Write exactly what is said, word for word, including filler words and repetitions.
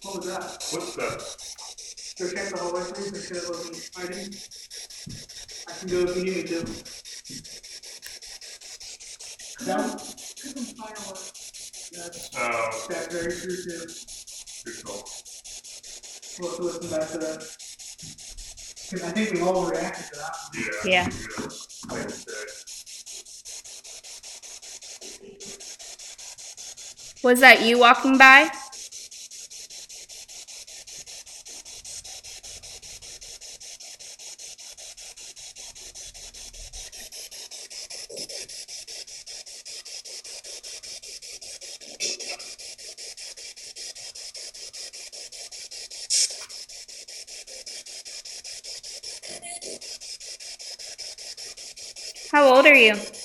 What was that? What's that? Go check the hallway, please. Make sure it wasn't hiding. I can go if you need me to. No? Some fireworks. That's, Oh, that's very true too. good call. We'll have to listen back to that. Because I think we all reacted to that one. Yeah. Yeah. Good. Like I said. Was that you walking by? How old are you?